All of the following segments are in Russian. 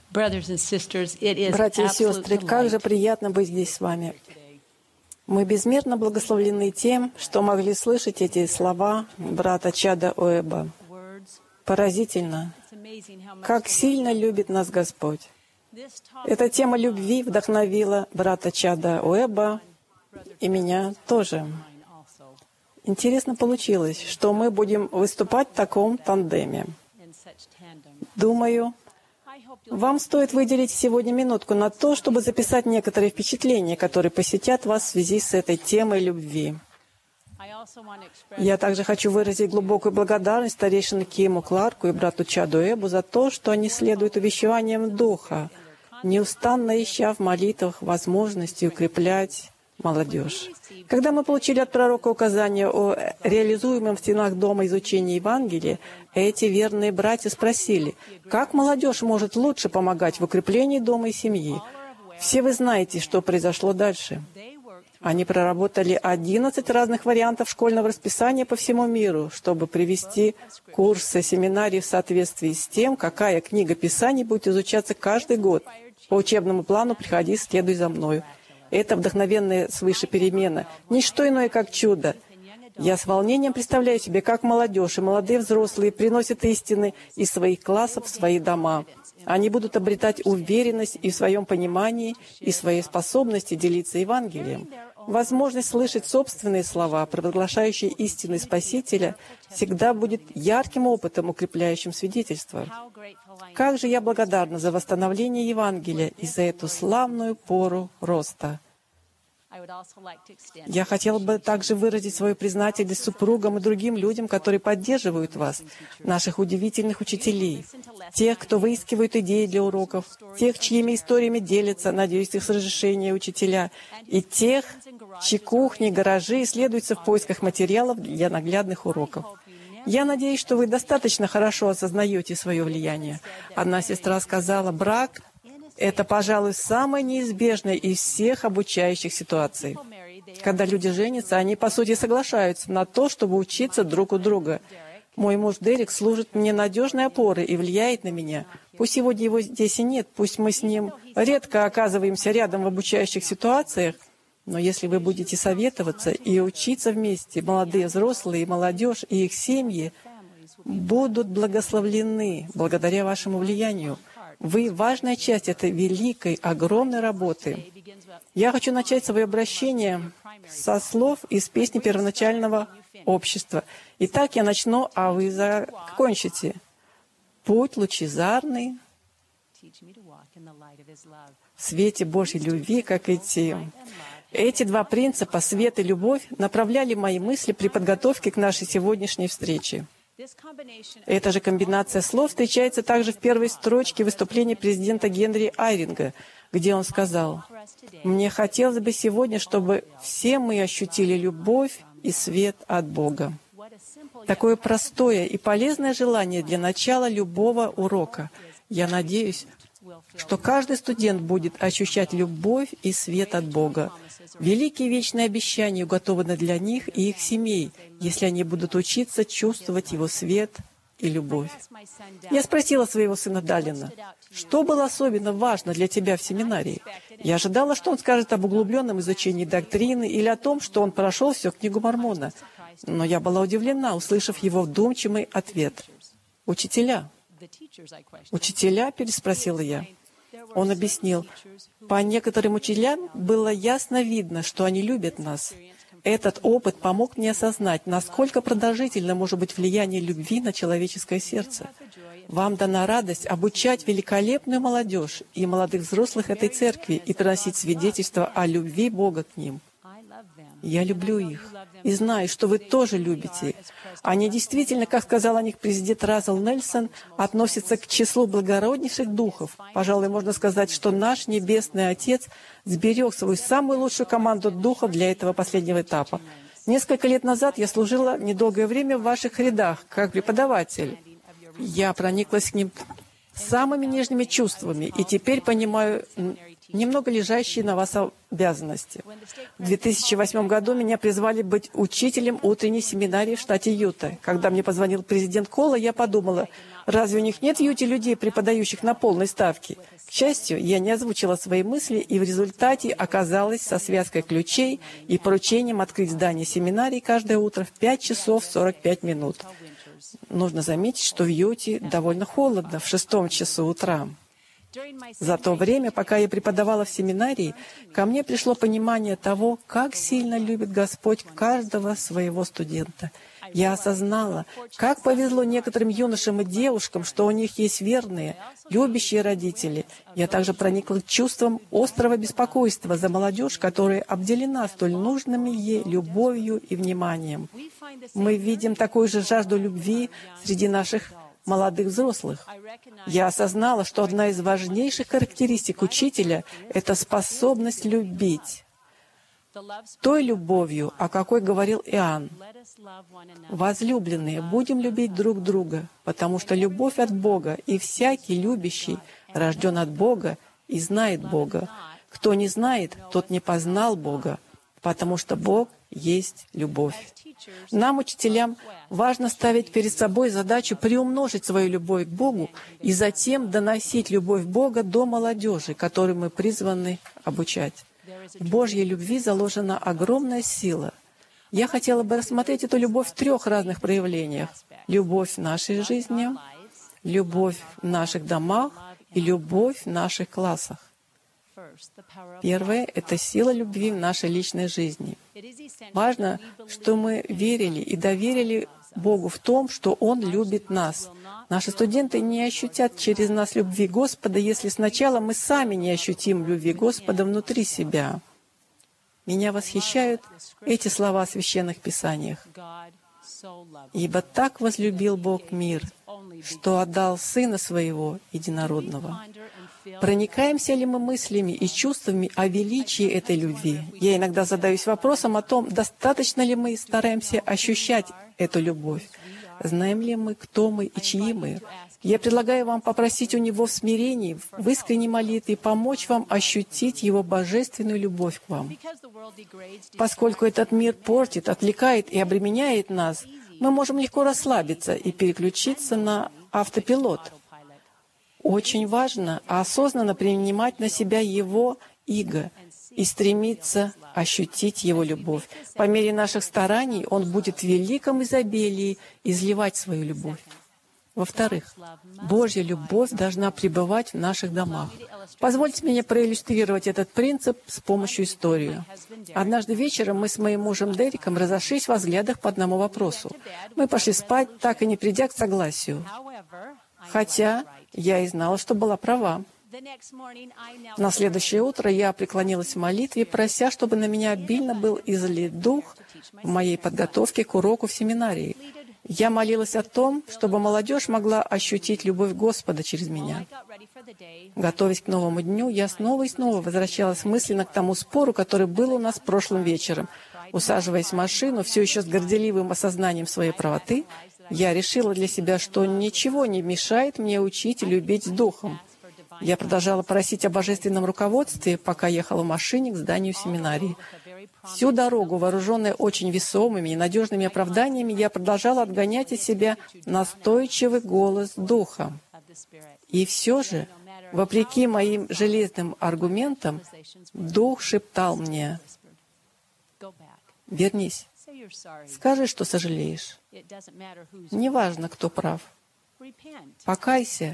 Братья и сестры, как же приятно быть здесь с вами. Мы безмерно благословлены тем, что могли слышать эти слова брата Чада Уэба. Поразительно, как сильно любит нас Господь. Эта тема любви вдохновила брата Чада Уэба и меня тоже. Интересно получилось, что мы будем выступать в таком тандеме. Думаю, вам стоит выделить сегодня минутку на то, чтобы записать некоторые впечатления, которые посетят вас в связи с этой темой любви. Я также хочу выразить глубокую благодарность старейшине Киму Кларку и брату Чаду Эбу за то, что они следуют увещеваниям Духа, неустанно ища в молитвах возможности укреплять молодежь. Когда мы получили от пророка указания о реализуемом в стенах дома изучении Евангелия, эти верные братья спросили, как молодежь может лучше помогать в укреплении дома и семьи. Все вы знаете, что произошло дальше. Они проработали 11 разных вариантов школьного расписания по всему миру, чтобы привести курсы, семинарии в соответствии с тем, какая книга Писаний будет изучаться каждый год. По учебному плану «Приходи, следуй за мною». Это вдохновенная свыше перемена, не что иное, как чудо. Я с волнением представляю себе, как молодежь и молодые взрослые приносят истины из своих классов в свои дома. Они будут обретать уверенность и в своем понимании, и в своей способности делиться Евангелием. Возможность слышать собственные слова, провозглашающие истины Спасителя, всегда будет ярким опытом, укрепляющим свидетельство. Как же я благодарна за восстановление Евангелия и за эту славную пору роста. Я хотела бы также выразить свою признательность супругам и другим людям, которые поддерживают вас, наших удивительных учителей, тех, кто выискивает идеи для уроков, тех, чьими историями делятся, надеюсь, их разрешения учителя, и тех, чьи кухни, гаражи исследуются в поисках материалов для наглядных уроков. Я надеюсь, что вы достаточно хорошо осознаете свое влияние. Одна сестра сказала, брак — это, пожалуй, самое неизбежное из всех обучающих ситуаций. Когда люди женятся, они, по сути, соглашаются на то, чтобы учиться друг у друга. Мой муж Дерек служит мне надежной опорой и влияет на меня. Пусть сегодня его здесь и нет, пусть мы с ним редко оказываемся рядом в обучающих ситуациях, но если вы будете советоваться и учиться вместе, молодые, взрослые, молодежь и их семьи будут благословлены благодаря вашему влиянию. Вы — важная часть этой великой, огромной работы. Я хочу начать свое обращение со слов из песни первоначального общества. Итак, я начну, а вы закончите. «Путь лучезарный в свете Божьей любви, как идти». Эти два принципа, свет и любовь, направляли мои мысли при подготовке к нашей сегодняшней встрече. Эта же комбинация слов встречается также в первой строчке выступления президента Генри Айринга, где он сказал, «Мне хотелось бы сегодня, чтобы все мы ощутили любовь и свет от Бога». Такое простое и полезное желание для начала любого урока. Я надеюсь, что каждый студент будет ощущать любовь и свет от Бога. Великие вечные обещания уготованы для них и их семей, если они будут учиться чувствовать Его свет и любовь. Я спросила своего сына Даллина, что было особенно важно для тебя в семинарии? Я ожидала, что он скажет об углубленном изучении доктрины или о том, что он прошел всю книгу Мормона. Но я была удивлена, услышав его вдумчивый ответ. «Учителя». «Учителя?» — переспросила я. Он объяснил, по некоторым учителям было ясно видно, что они любят нас. Этот опыт помог мне осознать, насколько продолжительно может быть влияние любви на человеческое сердце. Вам дана радость обучать великолепную молодежь и молодых взрослых этой церкви и приносить свидетельство о любви Бога к ним. Я люблю их и знаю, что вы тоже любите их. Они действительно, как сказал о них президент Рассел Нельсон, относятся к числу благороднейших духов. Пожалуй, можно сказать, что наш Небесный Отец сберег свою самую лучшую команду духов для этого последнего этапа. Несколько лет назад я служила недолгое время в ваших рядах, как преподаватель. Я прониклась к ним самыми нежными чувствами, и теперь понимаю немного лежащие на вас обязанности. В 2008 году меня призвали быть учителем утренней семинарии в штате Юта. Когда мне позвонил президент Кола, я подумала, разве у них нет в Юте людей, преподающих на полной ставке? К счастью, я не озвучила свои мысли, и в результате оказалась со связкой ключей и поручением открыть здание семинарии каждое утро в 5 часов 45 минут. Нужно заметить, что в Юте довольно холодно в 6 часу утра. За то время, пока я преподавала в семинарии, ко мне пришло понимание того, как сильно любит Господь каждого своего студента. Я осознала, как повезло некоторым юношам и девушкам, что у них есть верные, любящие родители. Я также проникла чувством острого беспокойства за молодежь, которая обделена столь нужными ей любовью и вниманием. Мы видим такую же жажду любви среди наших молодых взрослых. Я осознала, что одна из важнейших характеристик учителя — это способность любить той любовью, о какой говорил Иоанн. «Возлюбленные, будем любить друг друга, потому что любовь от Бога, и всякий любящий рожден от Бога и знает Бога. Кто не знает, тот не познал Бога, потому что Бог есть любовь». Нам, учителям, важно ставить перед собой задачу приумножить свою любовь к Богу и затем доносить любовь Бога до молодежи, которую мы призваны обучать. В Божьей любви заложена огромная сила. Я хотела бы рассмотреть эту любовь в 3 разных проявлениях. Любовь в нашей жизни, любовь в наших домах и любовь в наших классах. Первое — это сила любви в нашей личной жизни. Важно, что мы верили и доверили Богу в том, что Он любит нас. Наши студенты не ощутят через нас любви Господа, если сначала мы сами не ощутим любви Господа внутри себя. Меня восхищают эти слова в Священных Писаниях. «Ибо так возлюбил Бог мир, что отдал Сына Своего Единородного». Проникаемся ли мы мыслями и чувствами о величии этой любви? Я иногда задаюсь вопросом о том, достаточно ли мы стараемся ощущать эту любовь. Знаем ли мы, кто мы и чьи мы? Я предлагаю вам попросить у Него в смирении, в искренней молитве, помочь вам ощутить Его божественную любовь к вам. Поскольку этот мир портит, отвлекает и обременяет нас, мы можем легко расслабиться и переключиться на автопилот. Очень важно осознанно принимать на себя Его иго и стремиться ощутить Его любовь. По мере наших стараний Он будет в великом изобилии изливать свою любовь. Во-вторых, Божья любовь должна пребывать в наших домах. Позвольте мне проиллюстрировать этот принцип с помощью истории. Однажды вечером мы с моим мужем Дериком разошлись во взглядах по одному вопросу. Мы пошли спать, так и не придя к согласию. Хотя я и знала, что была права. На следующее утро я преклонилась в молитве, прося, чтобы на меня обильно был излит Дух в моей подготовке к уроку в семинарии. Я молилась о том, чтобы молодежь могла ощутить любовь Господа через меня. Готовясь к новому дню, я снова и снова возвращалась мысленно к тому спору, который был у нас прошлым вечером. Усаживаясь в машину, все еще с горделивым осознанием своей правоты, я решила для себя, что ничего не мешает мне учить и любить с Духом. Я продолжала просить о божественном руководстве, пока ехала в машине к зданию семинарии. Всю дорогу, вооруженная очень весомыми и надежными оправданиями, я продолжала отгонять от себя настойчивый голос Духа. И все же, вопреки моим железным аргументам, Дух шептал мне: «Вернись, скажи, что сожалеешь. Неважно, кто прав. Покайся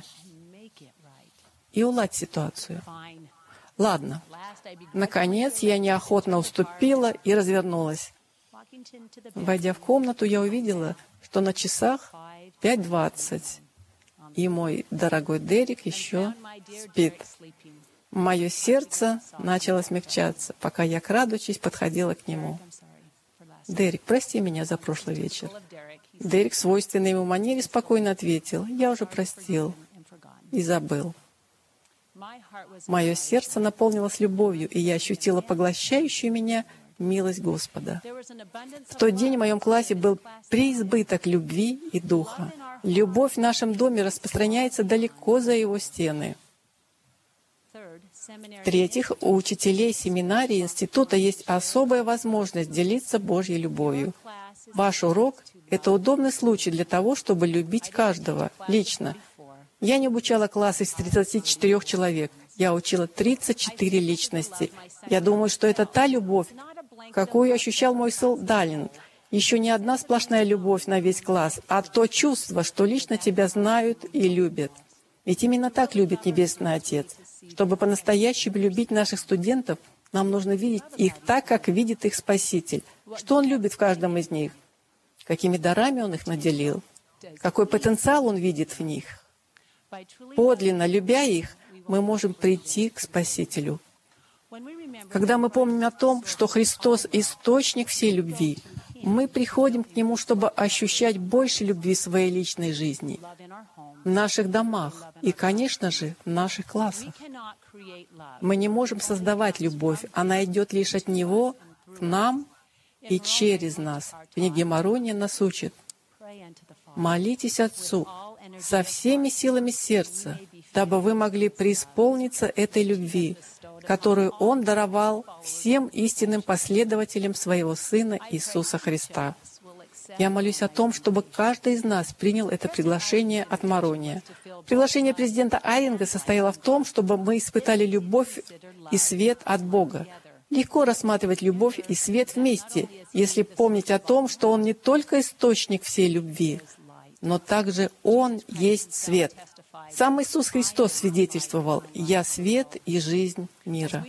и уладь ситуацию». Ладно. Наконец, я неохотно уступила и развернулась. Войдя в комнату, я увидела, что на часах 5:20, и мой дорогой Дерек еще спит. Мое сердце начало смягчаться, пока я, крадучись, подходила к нему. «Дерек, прости меня за прошлый вечер». Дерек в свойственной ему манере спокойно ответил: «Я уже простил и забыл». Мое сердце наполнилось любовью, и я ощутила поглощающую меня милость Господа. В тот день в моем классе был преизбыток любви и духа. Любовь в нашем доме распространяется далеко за его стены. В-третьих, у учителей семинарии и института есть особая возможность делиться Божьей любовью. Ваш урок — это удобный случай для того, чтобы любить каждого лично. Я не обучала класс из 34 человек. Я учила 34 личности. Я думаю, что это та любовь, какую ощущал мой сын Далин. Еще не одна сплошная любовь на весь класс, а то чувство, что лично тебя знают и любят. Ведь именно так любит Небесный Отец. Чтобы по-настоящему любить наших студентов, нам нужно видеть их так, как видит их Спаситель. Что Он любит в каждом из них? Какими дарами Он их наделил? Какой потенциал Он видит в них? Подлинно любя их, мы можем прийти к Спасителю. Когда мы помним о том, что Христос — источник всей любви, мы приходим к Нему, чтобы ощущать больше любви в своей личной жизни, в наших домах и, конечно же, в наших классах. Мы не можем создавать любовь, она идет лишь от Него к нам и через нас. В книге Морония нас учит: «Молитесь Отцу со всеми силами сердца, дабы вы могли преисполниться этой любви, которую Он даровал всем истинным последователям Своего Сына Иисуса Христа». Я молюсь о том, чтобы каждый из нас принял это приглашение от Морония. Приглашение президента Айринга состояло в том, чтобы мы испытали любовь и свет от Бога. Легко рассматривать любовь и свет вместе, если помнить о том, что Он не только источник всей любви, но также Он есть свет. Сам Иисус Христос свидетельствовал: «Я свет и жизнь мира».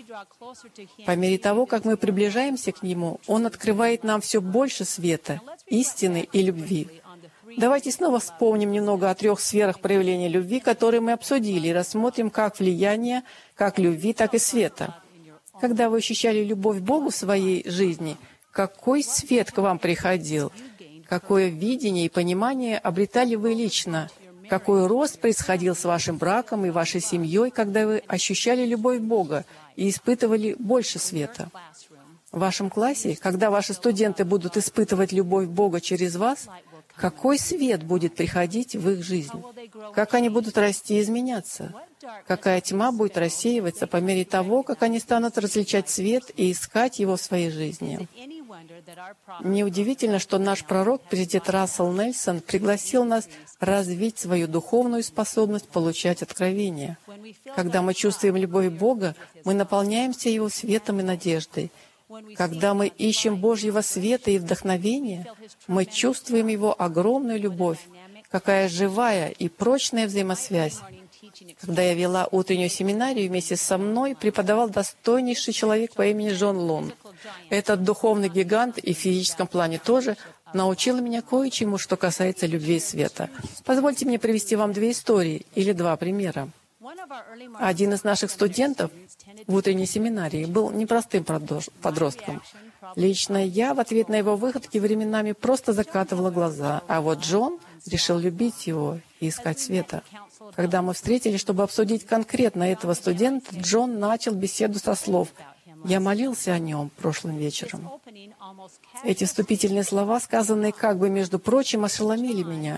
По мере того, как мы приближаемся к Нему, Он открывает нам все больше света, истины и любви. Давайте снова вспомним немного о 3 сферах проявления любви, которые мы обсудили, и рассмотрим как влияние как любви, так и света. Когда вы ощущали любовь к Богу в своей жизни, какой свет к вам приходил? Какое видение и понимание обретали вы лично? Какой рост происходил с вашим браком и вашей семьей, когда вы ощущали любовь Бога и испытывали больше света? В вашем классе, когда ваши студенты будут испытывать любовь Бога через вас, какой свет будет приходить в их жизнь? Как они будут расти и изменяться? Какая тьма будет рассеиваться по мере того, как они станут различать свет и искать его в своей жизни? Неудивительно, что наш пророк, президент Рассел Нельсон, пригласил нас развить свою духовную способность получать откровения. Когда мы чувствуем любовь Бога, мы наполняемся Его светом и надеждой. Когда мы ищем Божьего света и вдохновения, мы чувствуем Его огромную любовь, какая живая и прочная взаимосвязь. Когда я вела утреннюю семинарию, вместе со мной преподавал достойнейший человек по имени Джон Лонг. Этот духовный гигант и в физическом плане тоже научил меня кое-чему, что касается любви и света. Позвольте мне привести вам 2 истории или 2 примера. Один из наших студентов в утренней семинарии был непростым подростком. Лично я в ответ на его выходки временами просто закатывала глаза, а вот Джон решил любить его и искать света. Когда мы встретились, чтобы обсудить конкретно этого студента, Джон начал беседу со слов: «Я молился о нем прошлым вечером». Эти вступительные слова, сказанные как бы между прочим, ошеломили меня.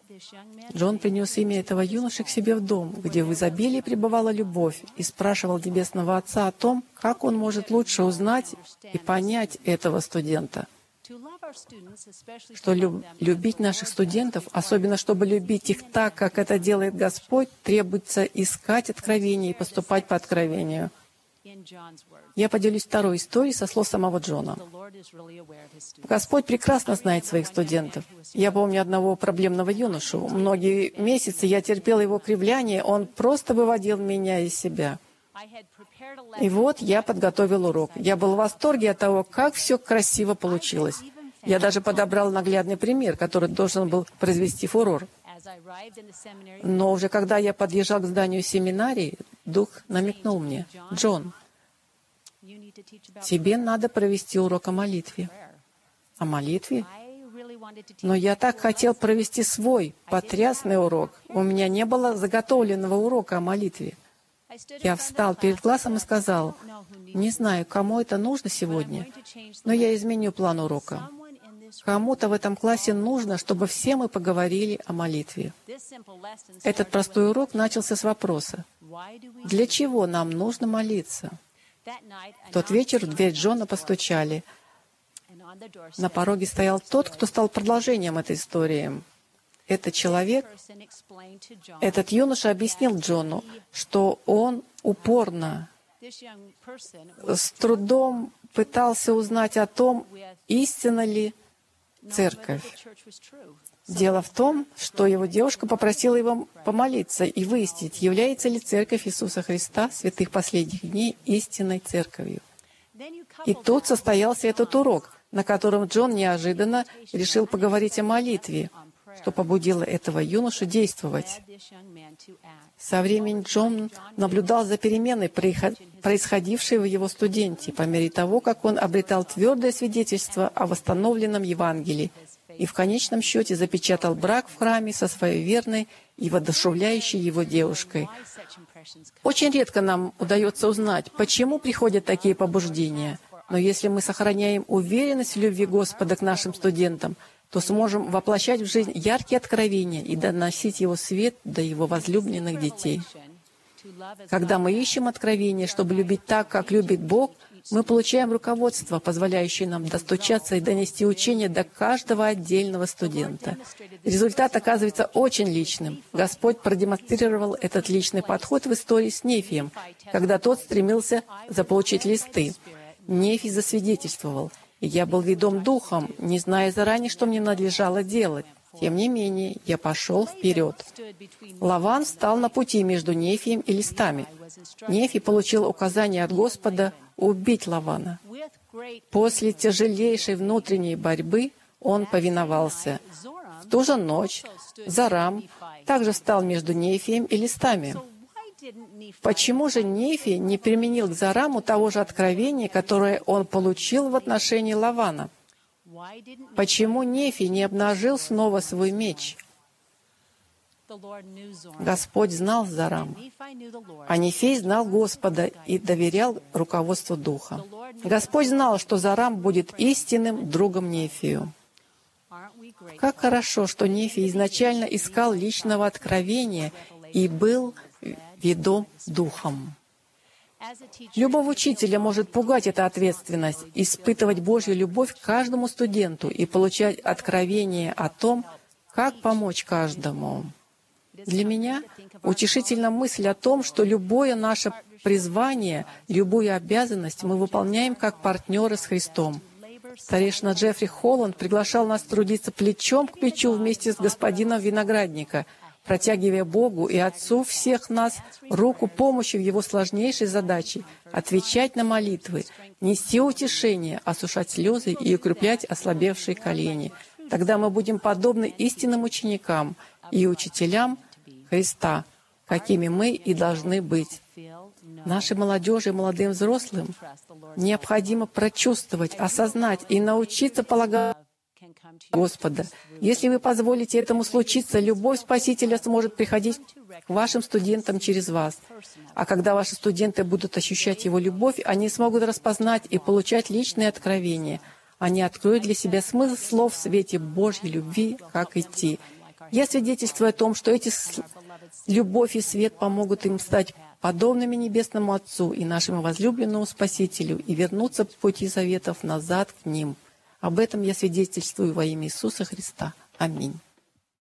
Джон принес имя этого юноши к себе в дом, где в изобилии пребывала любовь, и спрашивал Небесного Отца о том, как он может лучше узнать и понять этого студента. Что любить наших студентов, особенно чтобы любить их так, как это делает Господь, требуется искать откровение и поступать по откровению. Я поделюсь 2 историей со слов самого Джона. Господь прекрасно знает своих студентов. Я помню одного проблемного юношу. Многие месяцы я терпел его кривляние, он просто выводил меня из себя. И вот я подготовил урок. Я был в восторге от того, как все красиво получилось. Я даже подобрал наглядный пример, который должен был произвести фурор. Но уже когда я подъезжал к зданию семинарии, Дух намекнул мне: «Джон, тебе надо провести урок о молитве». О молитве? Но я так хотел провести свой потрясный урок. У меня не было заготовленного урока о молитве. Я встал перед классом и сказал: «Не знаю, кому это нужно сегодня, но я изменю план урока. Кому-то в этом классе нужно, чтобы все мы поговорили о молитве». Этот простой урок начался с вопроса: Для чего нам нужно молиться? В тот вечер в дверь Джона постучали. На пороге стоял тот, кто стал продолжением этой истории. Этот человек, этот юноша объяснил Джону, что он упорно, с трудом пытался узнать о том, истинна ли церковь. Дело в том, что его девушка попросила его помолиться и выяснить, является ли Церковь Иисуса Христа святых последних дней истинной церковью. И тут состоялся этот урок, на котором Джон неожиданно решил поговорить о молитве, что побудило этого юношу действовать. Со временем Джон наблюдал за переменой, происходившей в его студенте, по мере того, как он обретал твердое свидетельство о восстановленном Евангелии и в конечном счете запечатал брак в храме со своей верной и воодушевляющей его девушкой. Очень редко нам удается узнать, почему приходят такие побуждения. Но если мы сохраняем уверенность в любви Господа к нашим студентам, то сможем воплощать в жизнь яркие откровения и доносить Его свет до Его возлюбленных детей. Когда мы ищем откровения, чтобы любить так, как любит Бог, мы получаем руководство, позволяющее нам достучаться и донести учение до каждого отдельного студента. Результат оказывается очень личным. Господь продемонстрировал этот личный подход в истории с Нефием, когда тот стремился заполучить листы. Нефий засвидетельствовал: «Я был ведом духом, не зная заранее, что мне надлежало делать. Тем не менее, я пошел вперед». Лаван встал на пути между Нефием и листами. Нефий получил указание от Господа убить Лавана. После тяжелейшей внутренней борьбы он повиновался. В ту же ночь Зарам также встал между Нефием и листами. Почему же Нефий не применил к Зараму того же откровения, которое он получил в отношении Лавана? Почему Нефий не обнажил снова свой меч? Господь знал Зарам, а Нефий знал Господа и доверял руководству Духа. Господь знал, что Зарам будет истинным другом Нефию. Как хорошо, что Нефий изначально искал личного откровения и был ведом Духом. Любого учителя может пугать эта ответственность, испытывать Божью любовь к каждому студенту и получать откровение о том, как помочь каждому. Для меня утешительна мысль о том, что любое наше призвание, любую обязанность мы выполняем как партнеры с Христом. Старейшина Джеффри Холланд приглашал нас трудиться плечом к плечу вместе с господином виноградника, протягивая Богу и Отцу всех нас руку помощи в Его сложнейшей задаче — отвечать на молитвы, нести утешение, осушать слезы и укреплять ослабевшие колени. Тогда мы будем подобны истинным ученикам и учителям Христа, какими мы и должны быть. Нашей молодежи и молодым взрослым необходимо прочувствовать, осознать и научиться полагать Господа. Если вы позволите этому случиться, любовь Спасителя сможет приходить к вашим студентам через вас. А когда ваши студенты будут ощущать Его любовь, они смогут распознать и получать личные откровения. Они откроют для себя смысл слов в свете Божьей любви, как идти. Я свидетельствую о том, что эти любовь и свет помогут им стать подобными Небесному Отцу и нашему возлюбленному Спасителю и вернуться по пути заветов назад к Ним. Об этом я свидетельствую во имя Иисуса Христа. Аминь.